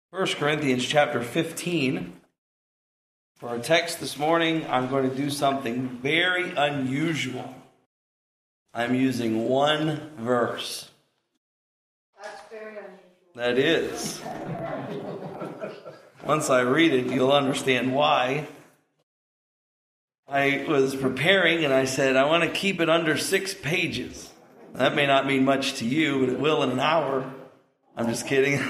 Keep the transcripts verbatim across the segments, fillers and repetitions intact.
First Corinthians chapter fifteen. For our text this morning, I'm going to do something very unusual. I'm using one verse. That's very unusual. That is. Once I read it, you'll understand why. I was preparing and I said, I want to keep it under six pages. That may not mean much to you, but it will in an hour. I'm just kidding.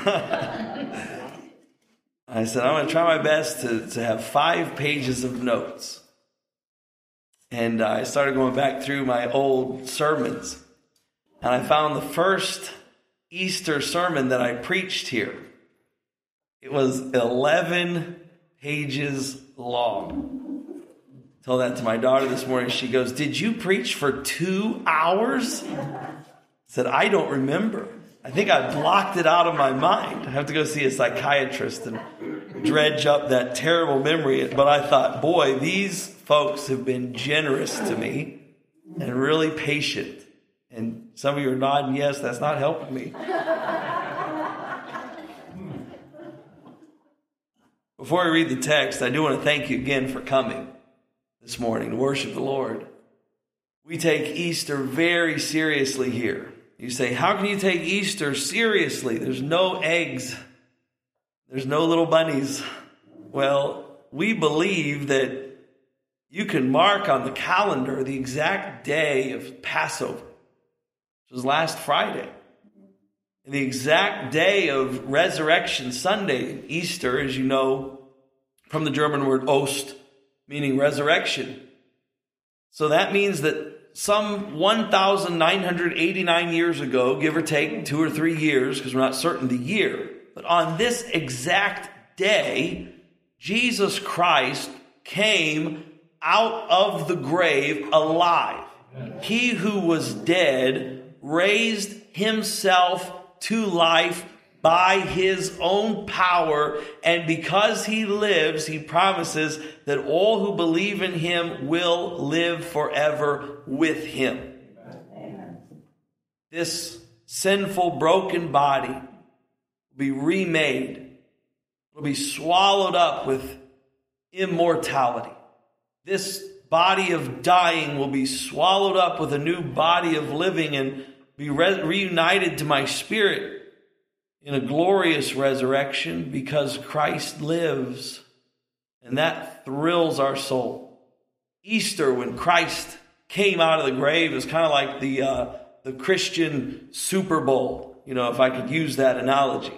I said, I'm going to try my best to, to have five pages of notes. And I started going back through my old sermons. And I found the first Easter sermon that I preached here. It was eleven pages long. I told that to my daughter this morning. She goes, did you preach for two hours? I said, I don't remember. I think I blocked it out of my mind. I have to go see a psychiatrist and dredge up that terrible memory. But I thought, boy, these folks have been generous to me and really patient. And some of you are nodding, yes, that's not helping me. Before I read the text, I do want to thank you again for coming this morning to worship the Lord. We take Easter very seriously here. You say, how can you take Easter seriously? There's no eggs. There's no little bunnies. Well, we believe that you can mark on the calendar the exact day of Passover, which was last Friday. And the exact day of Resurrection Sunday, Easter, as you know, from the German word Ost, meaning resurrection. So that means that some one thousand nine hundred eighty-nine years ago, give or take two or three years, because we're not certain the year, but on this exact day, Jesus Christ came out of the grave alive. He who was dead raised himself to life by his own power, and because he lives, he promises that all who believe in him will live forever with him. Amen. This sinful, broken body will be remade. Will be swallowed up with immortality. This body of dying will be swallowed up with a new body of living and be re- reunited to my spirit in a glorious resurrection because Christ lives. And that thrills our soul. Easter, when Christ came out of the grave, is kind of like the uh, the Christian Super Bowl, you know, if I could use that analogy.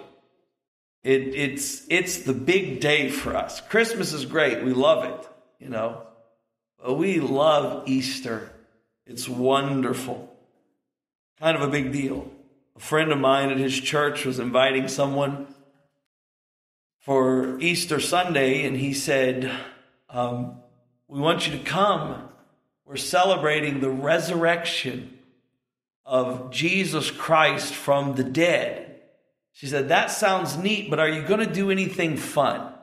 It, it's it's the big day for us. Christmas is great. We love it, you know. But we love Easter. It's wonderful. Kind of a big deal. A friend of mine at his church was inviting someone for Easter Sunday, and he said, um, we want you to come. We're celebrating the resurrection of Jesus Christ from the dead. She said, that sounds neat, but are you going to do anything fun?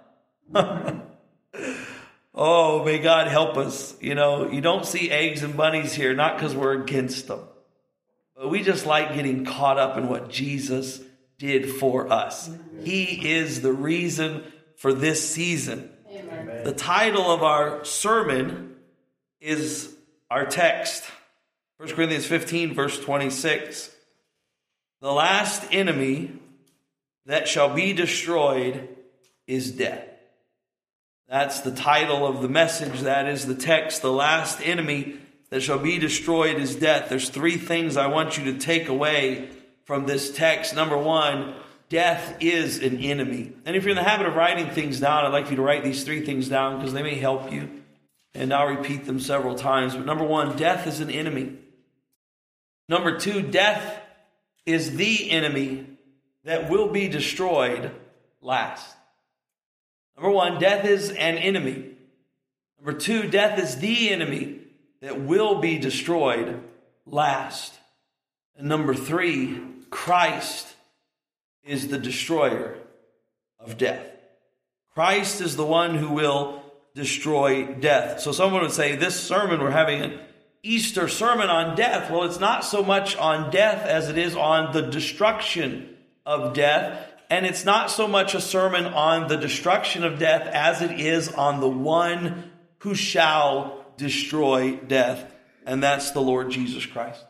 Oh, may God help us. You know, you don't see eggs and bunnies here, not because we're against them. But we just like getting caught up in what Jesus did for us. He is the reason for this season. Amen. The title of our sermon is our text. First Corinthians fifteen, verse twenty-six. The last enemy that shall be destroyed is death. That's the title of the message. That is the text. The last enemy that shall be destroyed is death. There's three things I want you to take away from this text. Number one, death is an enemy. And if you're in the habit of writing things down, I'd like you to write these three things down because they may help you. And I'll repeat them several times. But number one, death is an enemy. Number two, death is the enemy that will be destroyed last. Number one, death is an enemy. Number two, death is the enemy that will be destroyed last. And number three, Christ is the destroyer of death. Christ is the one who will destroy death. So someone would say, this sermon, we're having an Easter sermon on death. Well, it's not so much on death as it is on the destruction of death. And it's not so much a sermon on the destruction of death as it is on the one who shall destroy death, and that's the Lord Jesus Christ.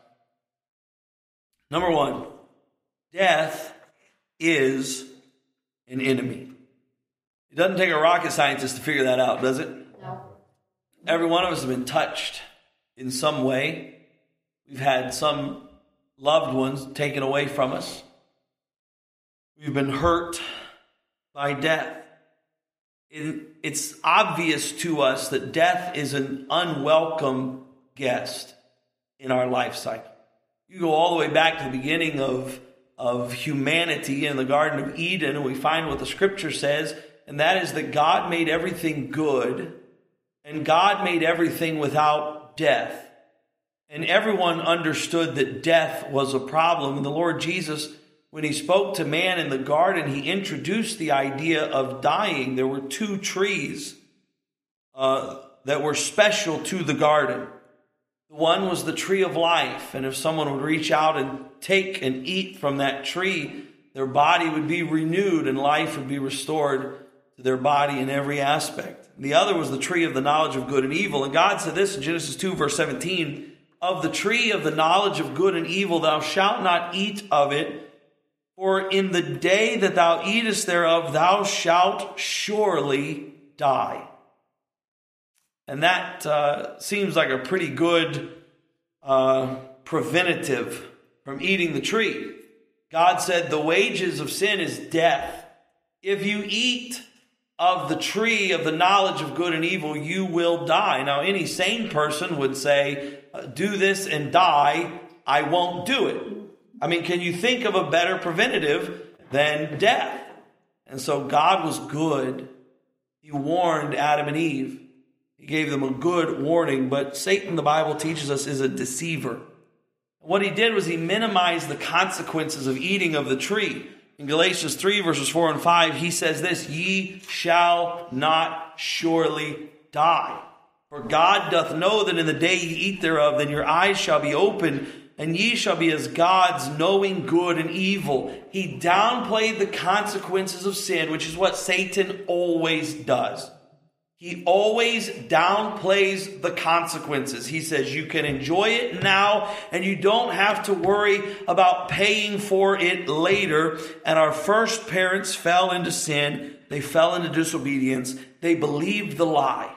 Number one, death is an enemy. It doesn't take a rocket scientist to figure that out, does it? No. Every one of us has been touched in some way. We've had some loved ones taken away from us. We've been hurt by death. It, it's obvious to us that death is an unwelcome guest in our life cycle. You go all the way back to the beginning of, of humanity in the Garden of Eden, and we find what the Scripture says, and that is that God made everything good, and God made everything without death. And everyone understood that death was a problem. And the Lord Jesus, when he spoke to man in the garden, he introduced the idea of dying. There were two trees uh, that were special to the garden. One was the tree of life, and if someone would reach out and take and eat from that tree, their body would be renewed and life would be restored to their body in every aspect. The other was the tree of the knowledge of good and evil. And God said this in Genesis two, verse seventeen, "Of the tree of the knowledge of good and evil thou shalt not eat of it, for in the day that thou eatest thereof thou shalt surely die." And that uh, seems like a pretty good uh, preventative from eating the tree. God said the wages of sin is death. If you eat of the tree of the knowledge of good and evil, you will die. Now, any sane person would say, do this and die. I won't do it. I mean, can you think of a better preventative than death? And so God was good. He warned Adam and Eve. He gave them a good warning, but Satan, the Bible teaches us, is a deceiver. What he did was he minimized the consequences of eating of the tree. In Galatians three, verses four and five, he says this, "Ye shall not surely die. For God doth know that in the day ye eat thereof, then your eyes shall be opened, and ye shall be as gods, knowing good and evil." He downplayed the consequences of sin, which is what Satan always does. He always downplays the consequences. He says you can enjoy it now and you don't have to worry about paying for it later. And our first parents fell into sin. They fell into disobedience. They believed the lie.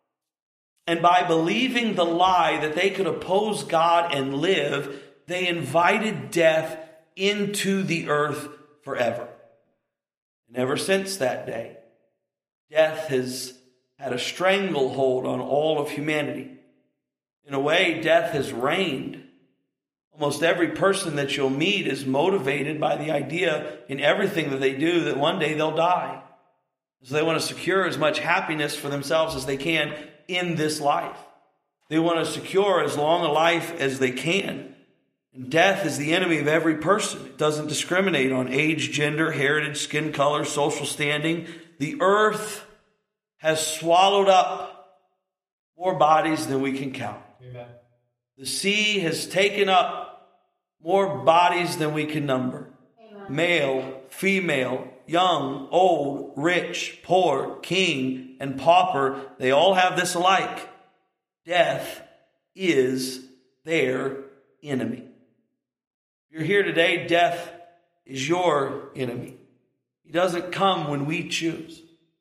And by believing the lie that they could oppose God and live, they invited death into the earth forever. And ever since that day, death has had a stranglehold on all of humanity. In a way, death has reigned. Almost every person that you'll meet is motivated by the idea in everything that they do that one day they'll die. So they want to secure as much happiness for themselves as they can in this life. They want to secure as long a life as they can. And death is the enemy of every person. It doesn't discriminate on age, gender, heritage, skin color, social standing. The earth has swallowed up more bodies than we can count. Amen. The sea has taken up more bodies than we can number. Amen. Male, female, young, old, rich, poor, king, and pauper, they all have this alike. Death is their enemy. If you're here today, death is your enemy. He doesn't come when we choose.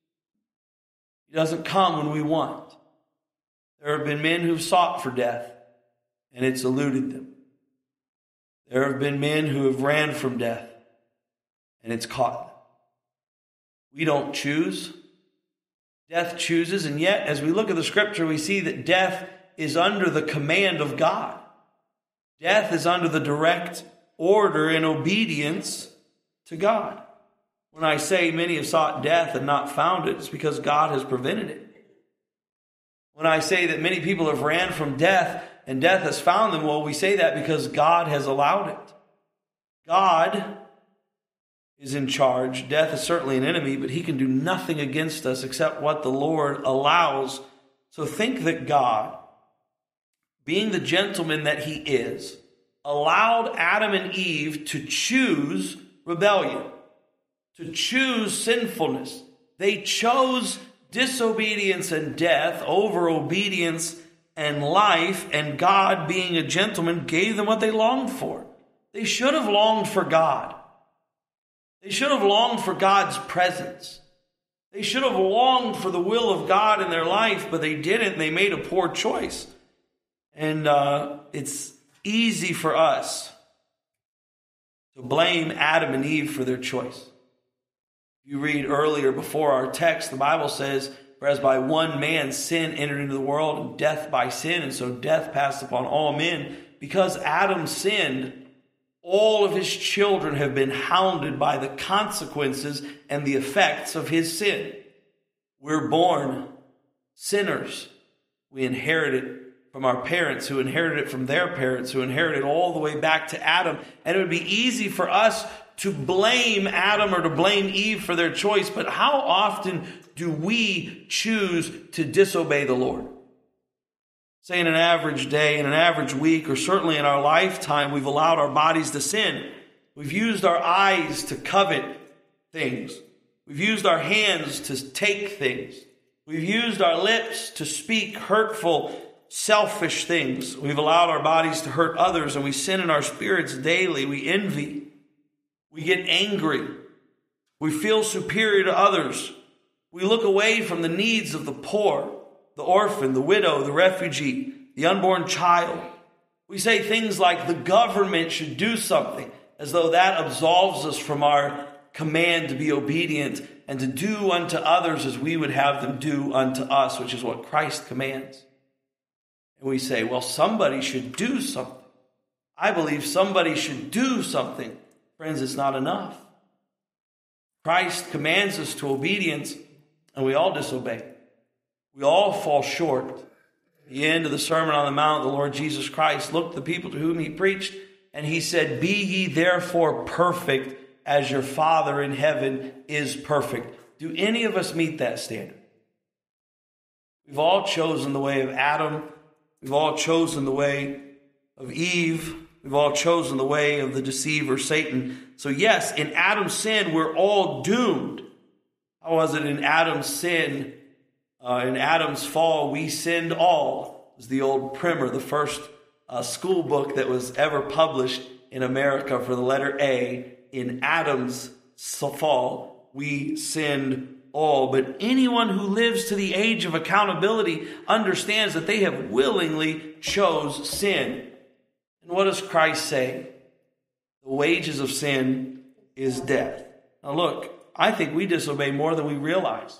He doesn't come when we want. There have been men who've sought for death, and it's eluded them. There have been men who have ran from death, and it's caught them. We don't choose. Death chooses, and yet, as we look at the Scripture, we see that death is under the command of God. Death is under the direct order and obedience to God. When I say many have sought death and not found it, it's because God has prevented it. When I say that many people have ran from death and death has found them, well, we say that because God has allowed it. God is in charge. Death is certainly an enemy, but he can do nothing against us except what the Lord allows. So think that God, being the gentleman that he is, allowed Adam and Eve to choose rebellion. to choose sinfulness. They chose disobedience and death over obedience and life, and God, being a gentleman, gave them what they longed for. They should have longed for God. They should have longed for God's presence. They should have longed for the will of God in their life, but they didn't. They made a poor choice. And uh, it's easy for us to blame Adam and Eve for their choice. You read earlier before our text, the Bible says, "For as by one man sin entered into the world, and death by sin, and so death passed upon all men. Because Adam sinned, all of his children have been hounded by the consequences and the effects of his sin." We're born sinners. We inherit it from our parents, who inherited it from their parents, who inherited it all the way back to Adam. And it would be easy for us to blame Adam or to blame Eve for their choice. But how often do we choose to disobey the Lord? Say in an average day, in an average week, or certainly in our lifetime, we've allowed our bodies to sin. We've used our eyes to covet things. We've used our hands to take things. We've used our lips to speak hurtful, selfish things. We've allowed our bodies to hurt others, and we sin in our spirits daily. We envy. We get angry. We feel superior to others. We look away from the needs of the poor, the orphan, the widow, the refugee, the unborn child. We say things like the government should do something, as though that absolves us from our command to be obedient and to do unto others as we would have them do unto us, which is what Christ commands. And we say, well, somebody should do something. I believe somebody should do something. Friends, it's not enough. Christ commands us to obedience, and we all disobey. We all fall short. At the end of the Sermon on the Mount, the Lord Jesus Christ looked at the people to whom he preached, and he said, "Be ye therefore perfect as your Father in heaven is perfect." Do any of us meet that standard? We've all chosen the way of Adam. We've all chosen the way of Eve. We've all chosen the way of the deceiver, Satan. So yes, in Adam's sin, we're all doomed. How was it in Adam's sin? Uh, in Adam's fall, we sinned all. It was the old primer, the first uh, school book that was ever published in America for the letter A. In Adam's fall, we sinned all. But anyone who lives to the age of accountability understands that they have willingly chose sin. And what does Christ say? The wages of sin is death. Now look, I think we disobey more than we realize.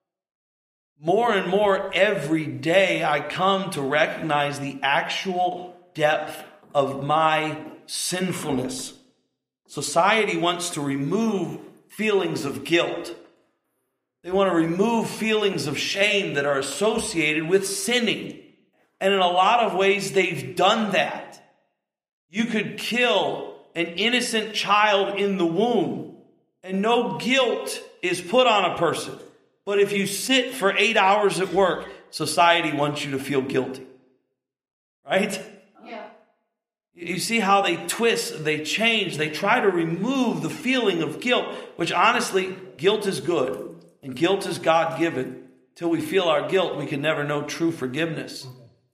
More and more every day I come to recognize the actual depth of my sinfulness. Society wants to remove feelings of guilt. They want to remove feelings of shame that are associated with sinning. And in a lot of ways, they've done that. You could kill an innocent child in the womb, and no guilt is put on a person. But if you sit for eight hours at work, society wants you to feel guilty. Right? Yeah. You see how they twist, they change, they try to remove the feeling of guilt, which honestly, guilt is good, and guilt is God-given. Till we feel our guilt, we can never know true forgiveness.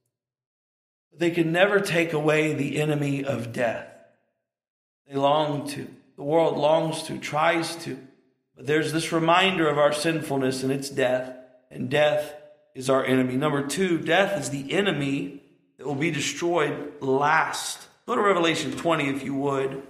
They can never take away the enemy of death. They long to. The world longs to, tries to. But there's this reminder of our sinfulness, and it's death. And death is our enemy. Number two, death is the enemy that will be destroyed last. Go to Revelation twenty if you would.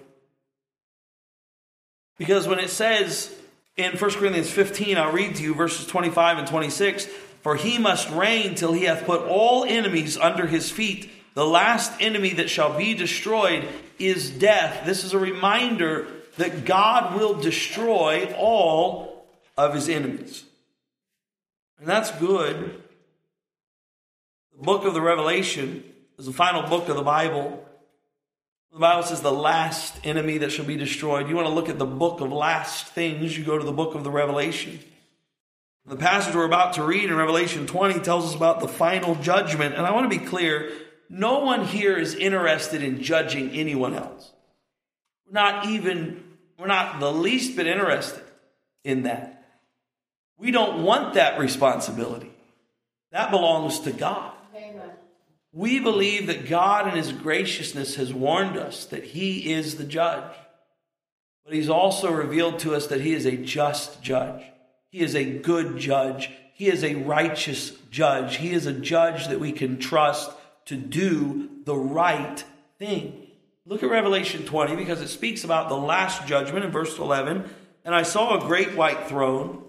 Because when it says in First Corinthians fifteen, I'll read to you verses twenty-five and twenty-six. For he must reign till he hath put all enemies under his feet. The last enemy that shall be destroyed is death. This is a reminder that God will destroy all of his enemies. And that's good. The book of the Revelation is the final book of the Bible. The Bible says the last enemy that shall be destroyed. You want to look at the book of last things, you go to the book of the Revelation. The passage we're about to read in Revelation twenty tells us about the final judgment. And I want to be clear, no one here is interested in judging anyone else. We're not even, we're not the least bit interested. in that. We don't want that responsibility. That belongs to God. Amen. We believe that God in his graciousness has warned us that he is the judge. But he's also revealed to us that he is a just judge. He is a good judge. He is a righteous judge. He is a judge that we can trust to do the right thing. Look at Revelation twenty, because it speaks about the last judgment in verse eleven. And I saw a great white throne,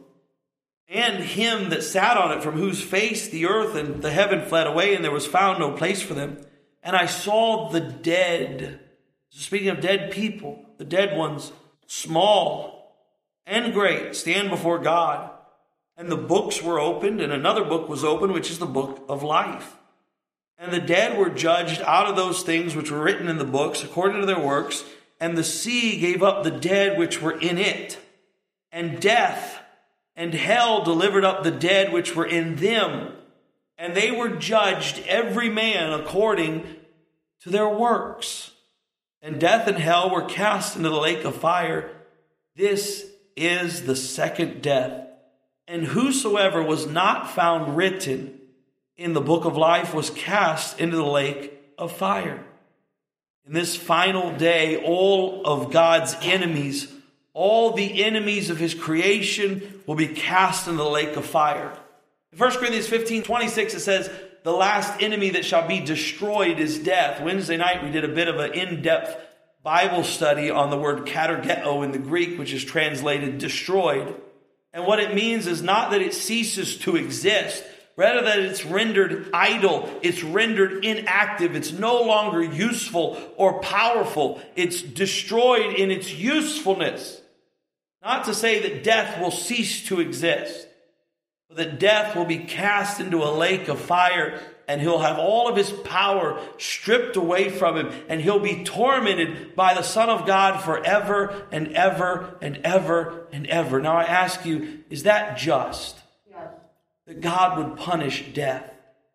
and him that sat on it, from whose face the earth and the heaven fled away, and there was found no place for them. And I saw the dead, speaking of dead people, the dead ones, small and great, stand before God. And the books were opened, and another book was opened, which is the book of life. And the dead were judged out of those things which were written in the books, according to their works. And the sea gave up the dead which were in it. And death and hell delivered up the dead which were in them. And they were judged, every man according to their works. And death and hell were cast into the lake of fire. This is the second death. And whosoever was not found written in the book of life was cast into the lake of fire. In this final day, all of God's enemies, all the enemies of his creation will be cast into the lake of fire. In First Corinthians fifteen twenty-six, it says, the last enemy that shall be destroyed is death. Wednesday night, we did a bit of an in-depth Bible study on the word katergeo in the Greek, which is translated destroyed. And what it means is not that it ceases to exist, rather that it's rendered idle, it's rendered inactive, it's no longer useful or powerful. It's destroyed in its usefulness. Not to say that death will cease to exist, but that death will be cast into a lake of fire, and he'll have all of his power stripped away from him, and he'll be tormented by the Son of God forever and ever and ever and ever. Now I ask you, is that just? Yes. That God would punish death?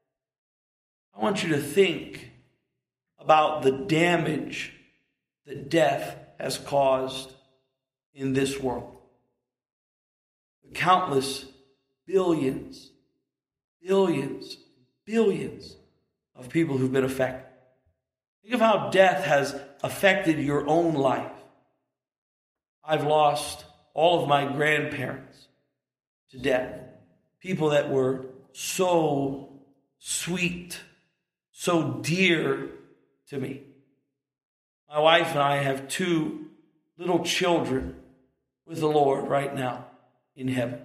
I want you to think about the damage that death has caused in this world. The countless billions, billions, billions of people who've been affected. Think of how death has affected your own life. I've lost all of my grandparents to death. People that were so sweet, so dear to me. My wife and I have two little children with the Lord right now in heaven.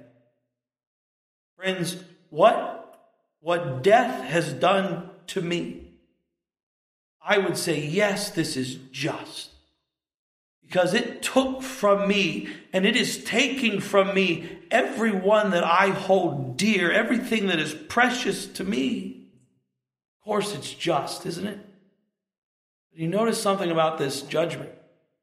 Friends, what, what death has done to me, I would say, yes, this is just. Because it took from me, and it is taking from me, everyone that I hold dear, everything that is precious to me. Of course, it's just, isn't it? But you notice something about this judgment.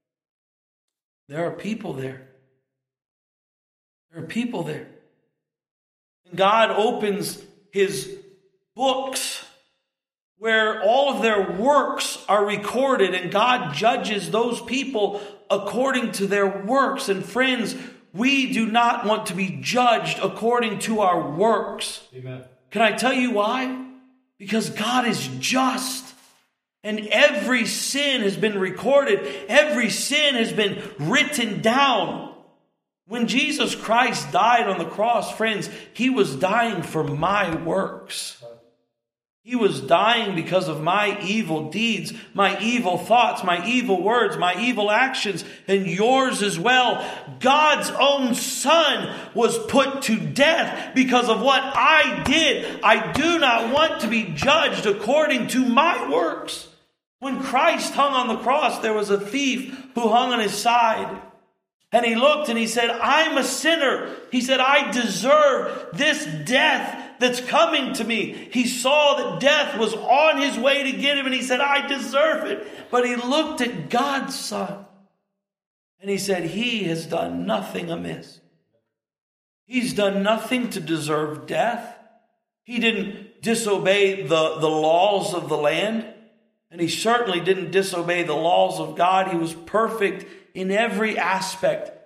There are people there. There are people there. And God opens his books where all of their works are recorded, and God judges those people according to their works. And friends, we do not want to be judged according to our works. Amen. Can I tell you why? Because God is just. And every sin has been recorded. Every sin has been written down. When Jesus Christ died on the cross, friends, he was dying for my works. He was dying because of my evil deeds, my evil thoughts, my evil words, my evil actions, and yours as well. God's own Son was put to death because of what I did. I do not want to be judged according to my works. When Christ hung on the cross, there was a thief who hung on his side. And he looked and he said, I'm a sinner. He said, I deserve this death that's coming to me. He saw that death was on his way to get him, and he said, I deserve it. But he looked at God's Son and he said, he has done nothing amiss. He's done nothing to deserve death. He didn't disobey the, the laws of the land, and he certainly didn't disobey the laws of God. He was perfect in every aspect.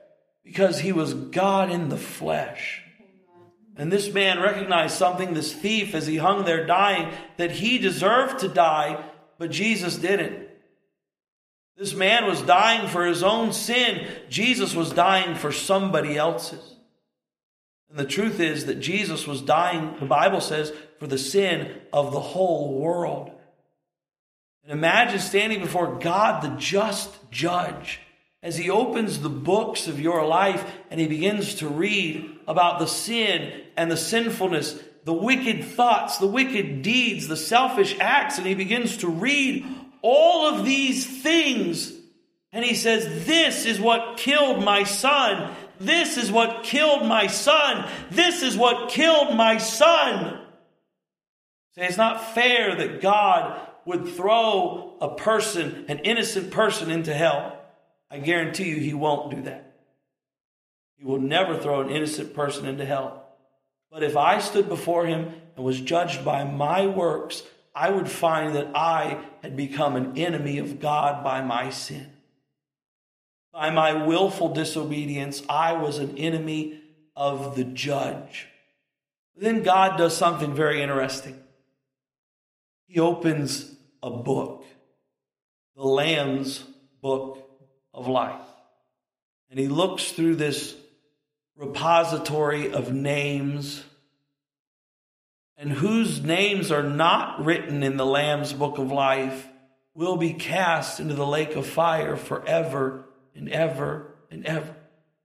because he was God in the flesh. And this man recognized something, this thief, as he hung there dying, that he deserved to die, but Jesus didn't. This man was dying for his own sin. Jesus was dying for somebody else's. And the truth is that Jesus was dying, the Bible says, for the sin of the whole world. And imagine standing before God, the just judge, as he opens the books of your life and he begins to read about the sin and the sinfulness, the wicked thoughts, the wicked deeds, the selfish acts, and he begins to read all of these things. And he says, this is what killed my son. This is what killed my son. This is what killed my son. Say, it's not fair that God would throw a person, an innocent person, into hell. I guarantee you he won't do that. He will never throw an innocent person into hell. But if I stood before him and was judged by my works, I would find that I had become an enemy of God by my sin. By my willful disobedience, I was an enemy of the judge. Then God does something very interesting. He opens a book, the Lamb's book of life. And he looks through this repository of names, and whose names are not written in the Lamb's book of life will be cast into the lake of fire forever and ever and ever.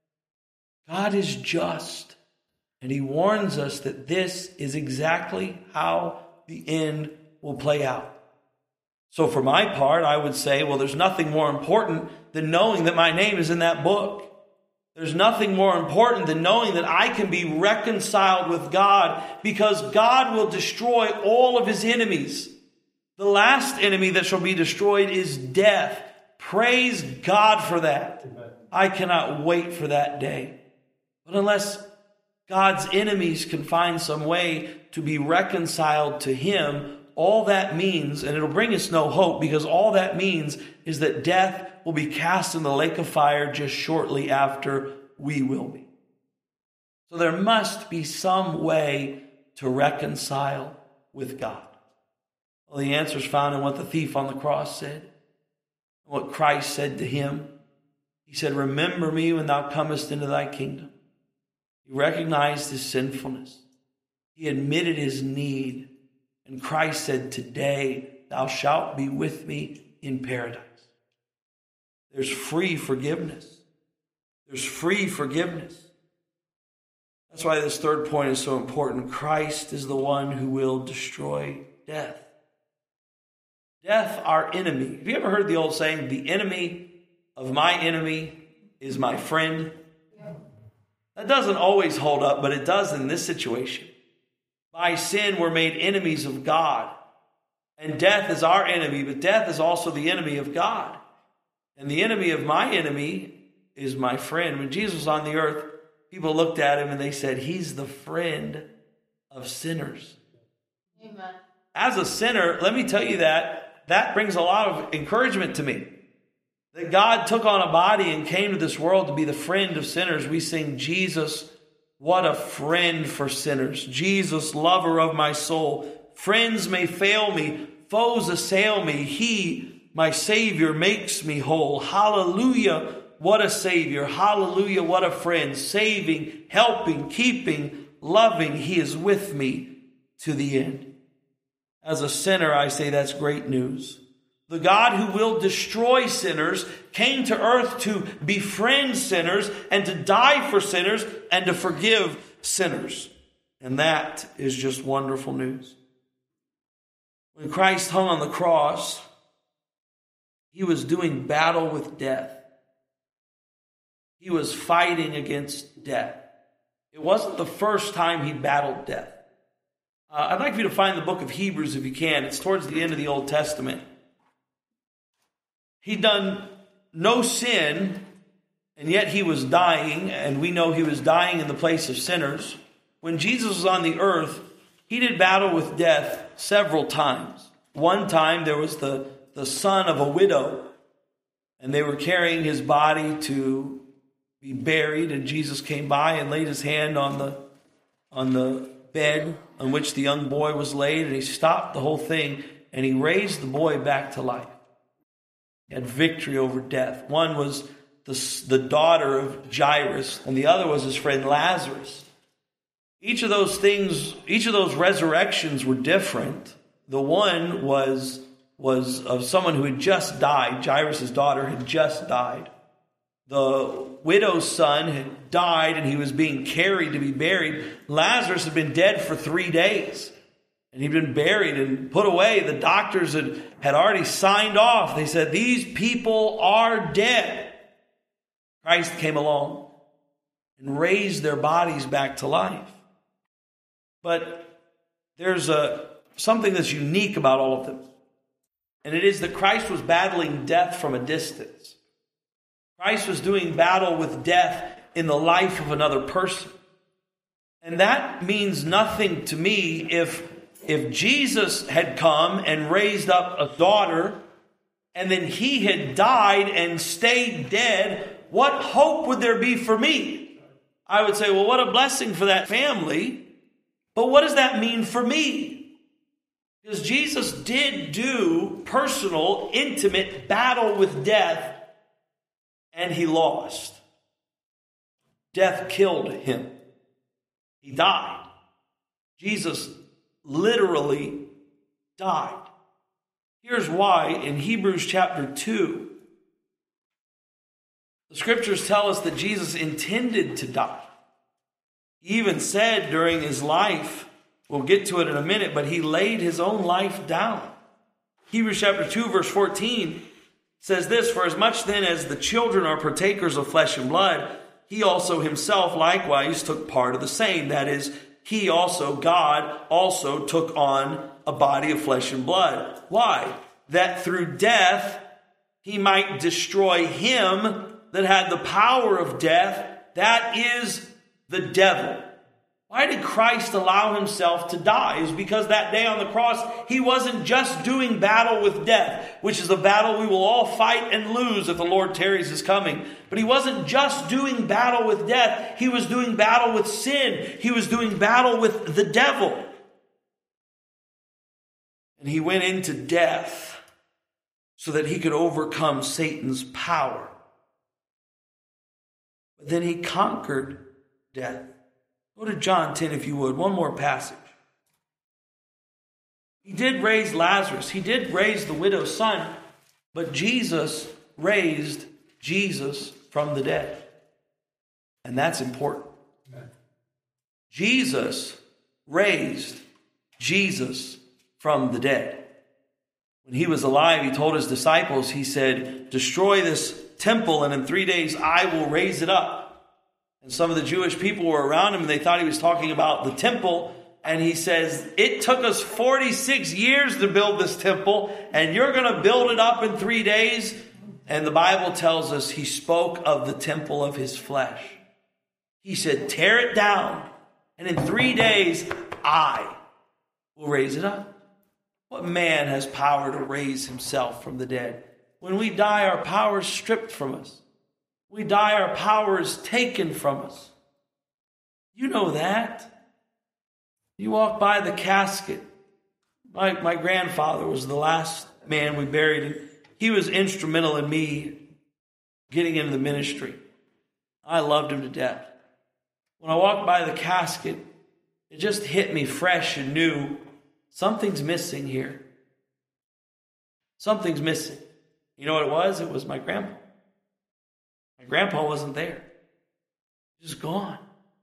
God is just, and he warns us that this is exactly how the end will play out. So for my part, I would say, well, there's nothing more important than knowing that my name is in that book. There's nothing more important than knowing that I can be reconciled with God, because God will destroy all of his enemies. The last enemy that shall be destroyed is death. Praise God for that. Amen. I cannot wait for that day. But unless God's enemies can find some way to be reconciled to him, all that means, and it'll bring us no hope, because all that means is that death will be cast in the lake of fire just shortly after we will be. So there must be some way to reconcile with God. Well, the answer is found in what the thief on the cross said, what Christ said to him. He said, remember me when thou comest into thy kingdom. He recognized his sinfulness. He admitted his need. And Christ said, today thou shalt be with me in paradise. There's free forgiveness. There's free forgiveness. That's why this third point is so important. Christ is the one who will destroy death. Death, our enemy. Have you ever heard the old saying, the enemy of my enemy is my friend? That doesn't always hold up, but it does in this situation. By sin, we're made enemies of God. And death is our enemy, but death is also the enemy of God. And the enemy of my enemy is my friend. When Jesus was on the earth, people looked at him and they said, he's the friend of sinners. Amen. As a sinner, let me tell you that, that brings a lot of encouragement to me. That God took on a body and came to this world to be the friend of sinners. We sing, Jesus, what a friend for sinners. Jesus, lover of my soul. Friends may fail me, foes assail me. He, my Savior, makes me whole. Hallelujah, what a Savior. Hallelujah, what a friend. Saving, helping, keeping, loving. He is with me to the end. As a sinner, I say that's great news. The God who will destroy sinners came to earth to befriend sinners and to die for sinners and to forgive sinners. And that is just wonderful news. When Christ hung on the cross, he was doing battle with death. He was fighting against death. It wasn't the first time he battled death. Uh, I'd like for you to find the book of Hebrews if you can. It's towards the end of the Old Testament. He'd done no sin, and yet he was dying, and we know he was dying in the place of sinners. When Jesus was on the earth, he did battle with death several times. One time there was the, the son of a widow, and they were carrying his body to be buried, and Jesus came by and laid his hand on the on the bed on which the young boy was laid, and he stopped the whole thing, and he raised the boy back to life. He had victory over death. One was the, the daughter of Jairus, and the other was his friend Lazarus. Each of those things, each of those resurrections were different. The one was, was of someone who had just died. Jairus' daughter had just died. The widow's son had died, and he was being carried to be buried. Lazarus had been dead for three days. And he'd been buried and put away. The doctors had, had already signed off. They said, these people are dead. Christ came along and raised their bodies back to life. But there's a something that's unique about all of them. And it is that Christ was battling death from a distance. Christ was doing battle with death in the life of another person. And that means nothing to me if, if Jesus had come and raised up a daughter, and then he had died and stayed dead. What hope would there be for me? I would say, well, what a blessing for that family. But what does that mean for me? Because Jesus did do personal, intimate battle with death, and he lost. Death killed him. He died. Jesus literally died. Here's why in Hebrews chapter two, the scriptures tell us that Jesus intended to die. He even said during his life, we'll get to it in a minute, but he laid his own life down. Hebrews chapter two, verse fourteen says this, for as much then as the children are partakers of flesh and blood, he also himself likewise took part of the same. That is, he also, God, also took on a body of flesh and blood. Why? That through death he might destroy him that had the power of death, that is the devil. Why did Christ allow himself to die? It was because that day on the cross, he wasn't just doing battle with death, which is a battle we will all fight and lose if the Lord tarries his coming. But he wasn't just doing battle with death. He was doing battle with sin. He was doing battle with the devil. And he went into death so that he could overcome Satan's power. But then he conquered death. Go to John ten, if you would. One more passage. He did raise Lazarus. He did raise the widow's son. But Jesus raised Jesus from the dead. And that's important. Amen. Jesus raised Jesus from the dead. When he was alive, he told his disciples, he said, destroy this temple, and in three days I will raise it up. And some of the Jewish people were around him, and they thought he was talking about the temple. And he says, it took us forty-six years to build this temple, and you're going to build it up in three days. And the Bible tells us he spoke of the temple of his flesh. He said, tear it down, and in three days I will raise it up. What man has power to raise himself from the dead? When we die, our power is stripped from us. We die, our power is taken from us. You know that. You walk by the casket. My, my grandfather was the last man we buried, and he was instrumental in me getting into the ministry. I loved him to death. When I walked by the casket, it just hit me fresh and new. Something's missing here. Something's missing. You know what it was? It was my grandpa. My grandpa wasn't there. Just gone.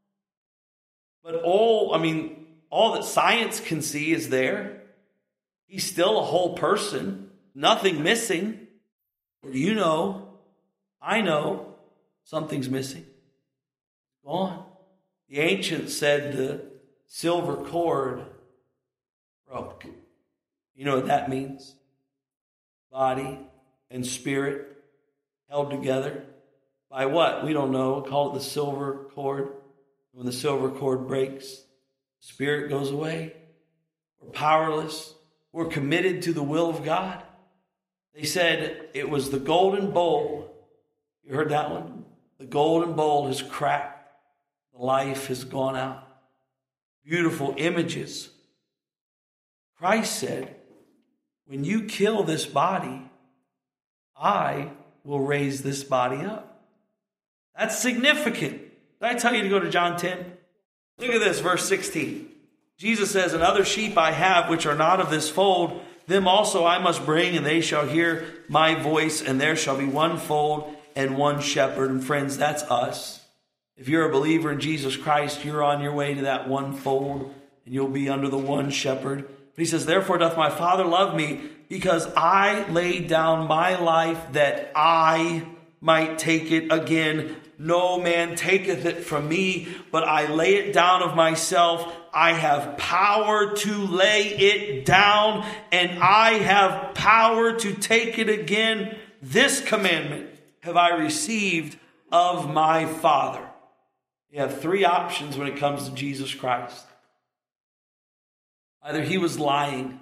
But all, I mean, all that science can see is there. He's still a whole person. Nothing missing. You know, I know, something's missing. Gone. The ancients said the silver cord broke. You know what that means? Body and spirit held together. By what? We don't know. We call it the silver cord. When the silver cord breaks, spirit goes away. We're powerless. We're committed to the will of God. They said it was the golden bowl. You heard that one? The The golden bowl has cracked. The life has gone out. Beautiful images. Christ said, when you kill this body, I will raise this body up. That's significant. Did I tell you to go to John ten? Look at this, verse sixteen. Jesus says, and other sheep I have which are not of this fold, them also I must bring, and they shall hear my voice, and there shall be one fold and one shepherd. And friends, that's us. If you're a believer in Jesus Christ, you're on your way to that one fold, and you'll be under the one shepherd. But he says, therefore doth my Father love me, because I laid down my life that I might take it again. No man taketh it from me, but I lay it down of myself. I have power to lay it down, and I have power to take it again. This commandment have I received of my Father. You have three options when it comes to Jesus Christ. Either he was lying.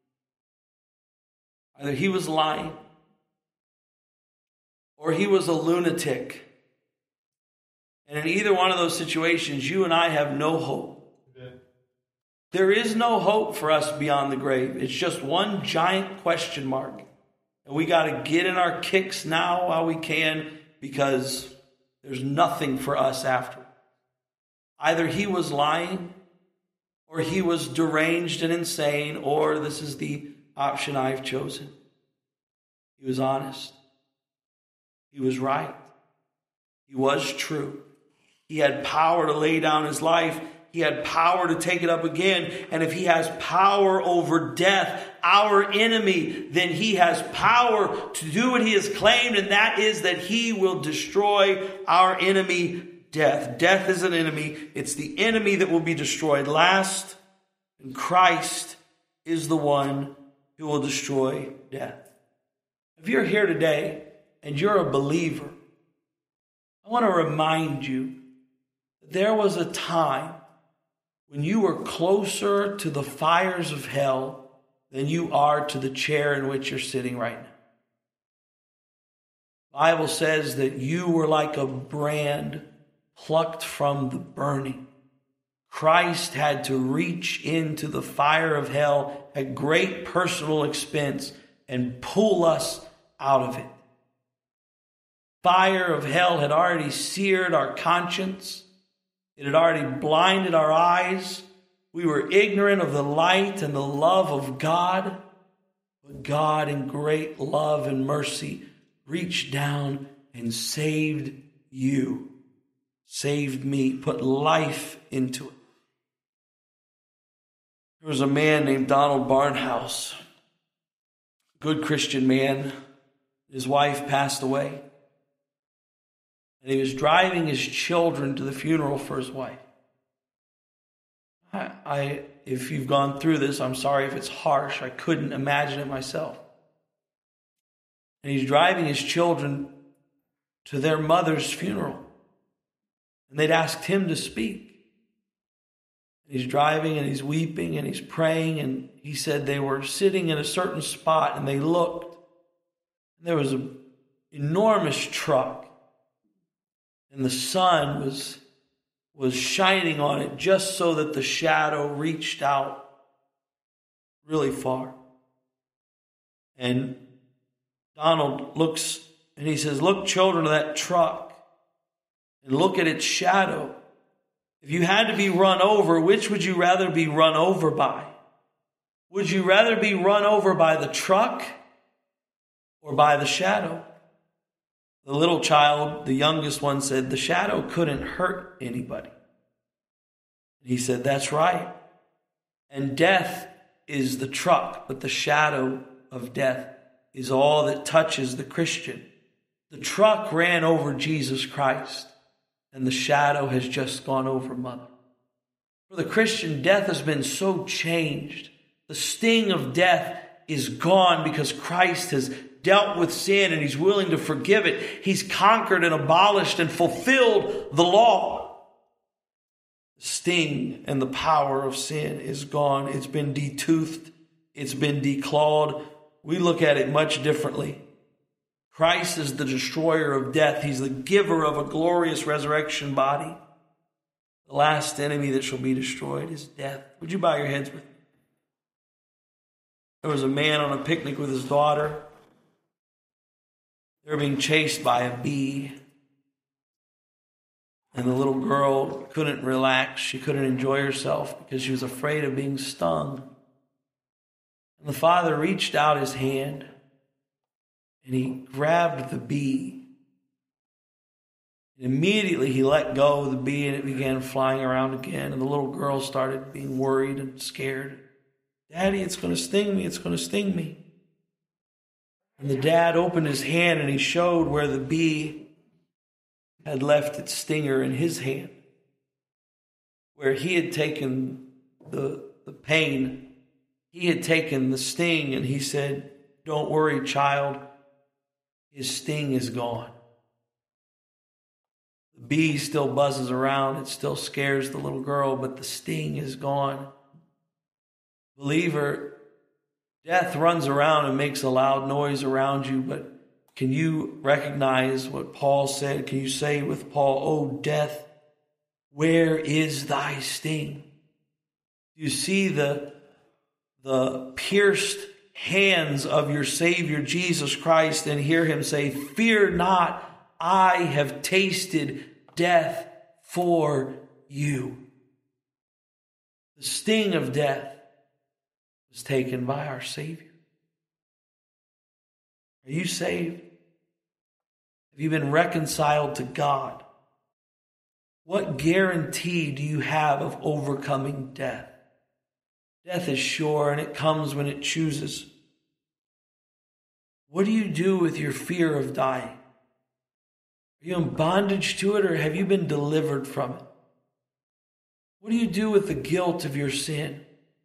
Either he was lying. Or he was a lunatic. And in either one of those situations, you and I have no hope. Amen. There is no hope for us beyond the grave. It's just one giant question mark. And we got to get in our kicks now while we can, because there's nothing for us after. Either he was lying, or he was deranged and insane, or this is the option I've chosen. He was honest. He was right. He was true. He had power to lay down his life. He had power to take it up again. And if he has power over death, our enemy, then he has power to do what he has claimed, and that is that he will destroy our enemy, death. Death is an enemy. It's the enemy that will be destroyed last, and Christ is the one who will destroy death. If you're here today and you're a believer, I want to remind you that there was a time when you were closer to the fires of hell than you are to the chair in which you're sitting right now. The Bible says that you were like a brand plucked from the burning. Christ had to reach into the fire of hell at great personal expense and pull us out of it. Fire of hell had already seared our conscience. It had already blinded our eyes. We were ignorant of the light and the love of God. But God, in great love and mercy, reached down and saved you. Saved me, put life into it. There was a man named Donald Barnhouse, good Christian man. His wife passed away. And he was driving his children to the funeral for his wife. I, I, if you've gone through this, I'm sorry if it's harsh. I couldn't imagine it myself. And he's driving his children to their mother's funeral. And they'd asked him to speak. He's driving and he's weeping and he's praying. And he said they were sitting in a certain spot and they looked. And there was an enormous truck. And the sun was, was shining on it just so that the shadow reached out really far. And Donald looks and he says, look, children, of that truck, and look at its shadow. If you had to be run over, which would you rather be run over by? Would you rather be run over by the truck or by the shadow? The little child, the youngest one, said the shadow couldn't hurt anybody. He said, that's right. And death is the truck, but the shadow of death is all that touches the Christian. The truck ran over Jesus Christ, and the shadow has just gone over Mother. For the Christian, death has been so changed. The sting of death is gone because Christ has dealt with sin and he's willing to forgive it. He's conquered and abolished and fulfilled the law. The sting and the power of sin is gone. It's been detoothed. It's been declawed. We look at it much differently. Christ is the destroyer of death. He's the giver of a glorious resurrection body. The last enemy that shall be destroyed is death. Would you bow your heads with me? There was a man on a picnic with his daughter. They were being chased by a bee. And the little girl couldn't relax. She couldn't enjoy herself because she was afraid of being stung. And the father reached out his hand and he grabbed the bee. And immediately he let go of the bee and it began flying around again. And the little girl started being worried and scared. Daddy, it's going to sting me. It's going to sting me. And the dad opened his hand and he showed where the bee had left its stinger in his hand, where he had taken the, the pain, he had taken the sting, and he said, don't worry, child, his sting is gone. The bee still buzzes around, it still scares the little girl, but the sting is gone. Believer, death runs around and makes a loud noise around you, but can you recognize what Paul said? Can you say with Paul, "O death, where is thy sting?" You see the, the pierced hands of your Savior Jesus Christ and hear him say, "Fear not, I have tasted death for you." The sting of death was taken by our Savior. Are you saved? Have you been reconciled to God? What guarantee do you have of overcoming death? Death is sure and it comes when it chooses. What do you do with your fear of dying? Are you in bondage to it or have you been delivered from it? What do you do with the guilt of your sin?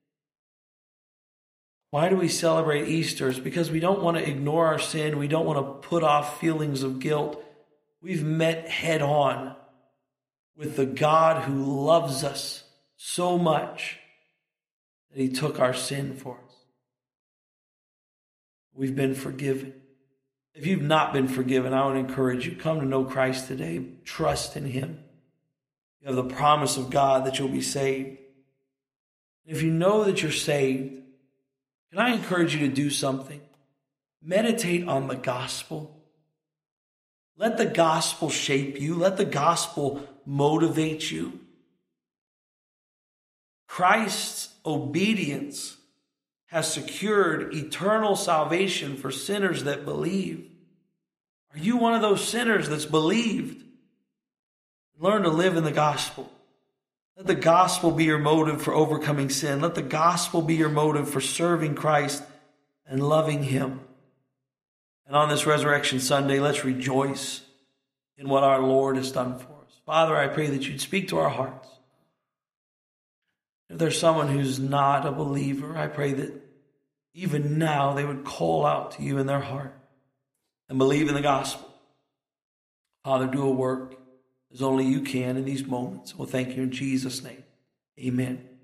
Why do we celebrate Easter? It's because we don't want to ignore our sin. We don't want to put off feelings of guilt. We've met head on with the God who loves us so much that he took our sin for us. We've been forgiven. If you've not been forgiven, I would encourage you, come to know Christ today. Trust in him. You have the promise of God that you'll be saved. If you know that you're saved, can I encourage you to do something? Meditate on the gospel. Let the gospel shape you. Let the gospel motivate you. Christ's obedience has secured eternal salvation for sinners that believe. Are you one of those sinners that's believed? Learn to live in the gospel. Let the gospel be your motive for overcoming sin. Let the gospel be your motive for serving Christ and loving him. And on this Resurrection Sunday, let's rejoice in what our Lord has done for us. Father, I pray that you'd speak to our hearts. If there's someone who's not a believer, I pray that even now they would call out to you in their heart and believe in the gospel. Father, do a work as only you can in these moments. We'll thank you in Jesus' name. Amen.